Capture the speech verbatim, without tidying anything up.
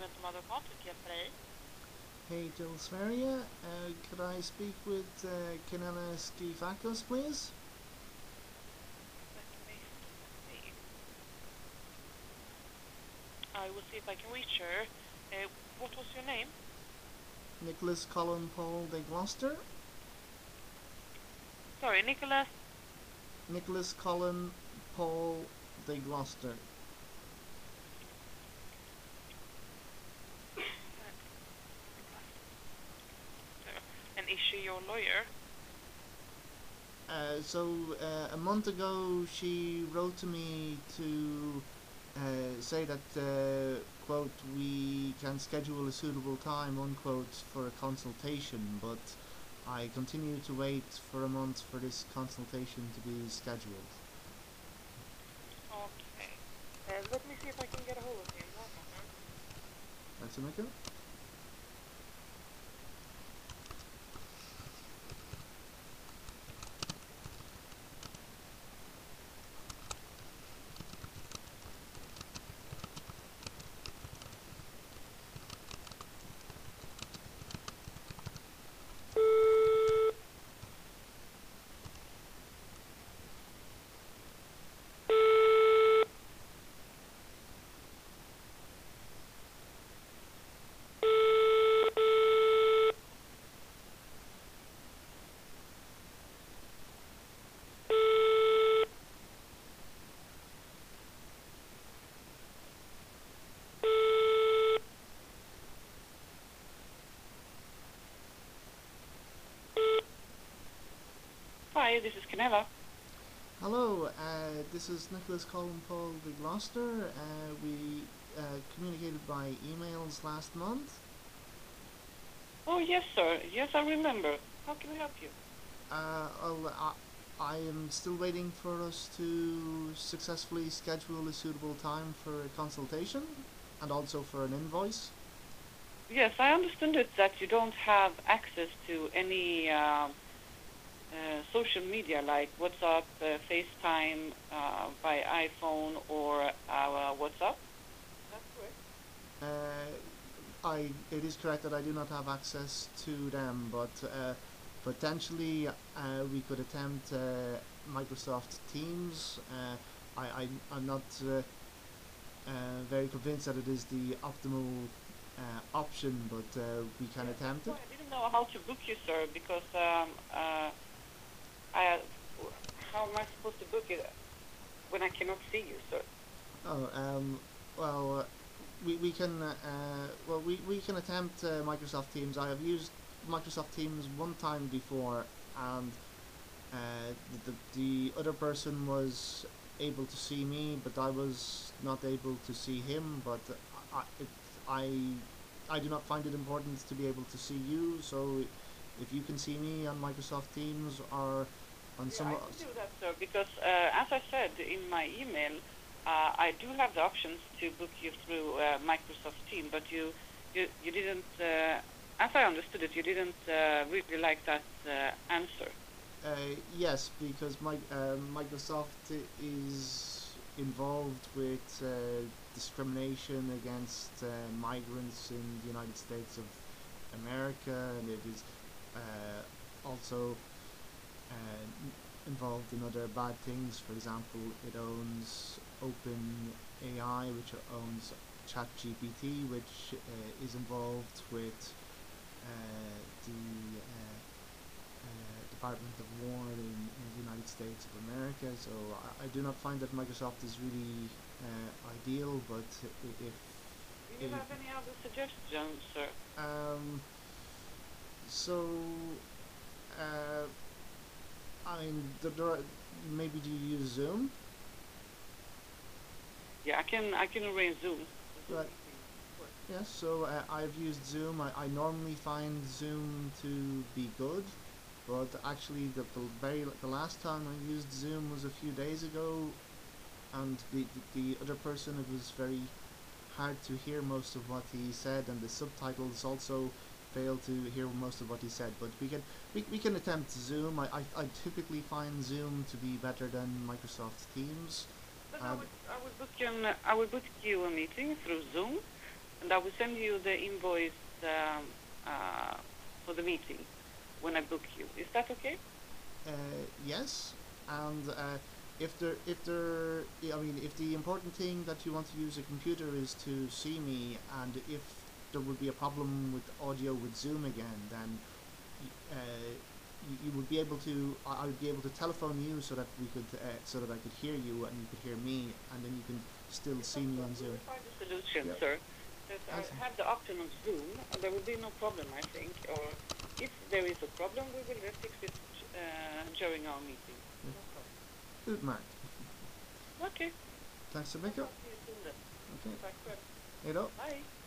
som advokat, hur kan jag hjälpa dig? Hey, Jill Sveria. Uh, could I speak with uh, Kenela Skifakos, please? Let me see. I will see if I can reach her. Uh, what was your name? Nicholas Colin Paul de Gloucester. Sorry, Nicholas. Nicholas Colin Paul de Gloucester. And is she your lawyer? Uh, so uh, a month ago she wrote to me to uh, say that, uh, quote, we can schedule a suitable time, unquote, for a consultation, but I continue to wait for a month for this consultation to be scheduled. Okay. Uh, let me see if I can get a hold of him. One moment. That's a Nico? Hi, this is Canela. Hello, uh, this is Nicholas Colin Paul de Gloucester. Uh, we uh, communicated by emails last month. Oh, yes, sir. Yes, I remember. How can we help you? Uh, well, I, I am still waiting for us to successfully schedule a suitable time for a consultation and also for an invoice. Yes, I understand it that you don't have access to any uh, uh, social media like WhatsApp, uh, FaceTime uh, by iPhone or our WhatsApp. That's correct. Uh, I it is correct that I do not have access to them, but uh, potentially uh, we could attempt uh, Microsoft Teams. Uh, I, I I'm not uh, uh, very convinced that it is the optimal uh, option, but uh, we can Yes, attempt it. I didn't know how to book you, sir, because um, uh, I, how am I supposed to book it when I cannot see you, sir? Oh, um, well, uh, we we can uh, well we we can attempt uh, Microsoft Teams. I have used Microsoft Teams one time before, and uh, the, the the other person was able to see me, but I was not able to see him. But I it, I I do not find it important to be able to see you. So if you can see me on Microsoft Teams or on Yeah, some. I can do that, sir, because uh, as I said in my email, uh, I do have the options to book you through uh, Microsoft Teams, but you, you, you didn't, uh, as I understood it, you didn't uh, really like that uh, answer. Uh, yes, because my, uh, Microsoft is involved with uh, discrimination against uh, migrants in the United States of America, and it is uh, also uh, involved in other bad things. For example, it owns OpenAI, which owns ChatGPT, which uh, is involved with uh, the uh, uh, Department of War in, in the United States of America. So I, I do not find that Microsoft is really uh, ideal, but if Do you have any other suggestions, sir? um, so uh, I mean, the, the, maybe do you use Zoom? Yeah, I can I can arrange Zoom. Right. Yes. So uh, I've used Zoom. I, I normally find Zoom to be good, but actually the, the very the last time I used Zoom was a few days ago, and the, the the other person, it was very hard to hear most of what he said, and the subtitles also failed to hear most of what he said. But we can we, we can attempt Zoom. I, I I typically find Zoom to be better than Microsoft Teams. But Uh, I would I would book you an, I would book you a meeting through Zoom. and I will send you the invoice um, uh, for the meeting when I book you. Is that okay? Uh, yes, and uh, if there, if there, I mean, if the important thing that you want to use a computer is to see me, and if there would be a problem with audio with Zoom again, then uh, you, you would be able to, I would be able to telephone you so that we could, uh, so that I could hear you and you could hear me, and then you can still Yes, see of me course. on We Zoom. will find a solution, Yep. sir. Because I see. I have the option of Zoom, and there will be no problem, I think. Or if there is a problem, we will uh, fix it uh, during our meeting. Yeah. No problem. Utmärkt. Okay. Tack så I'll mycket. talk to you soon then. Okej. Tack själv. Hej då. Bye.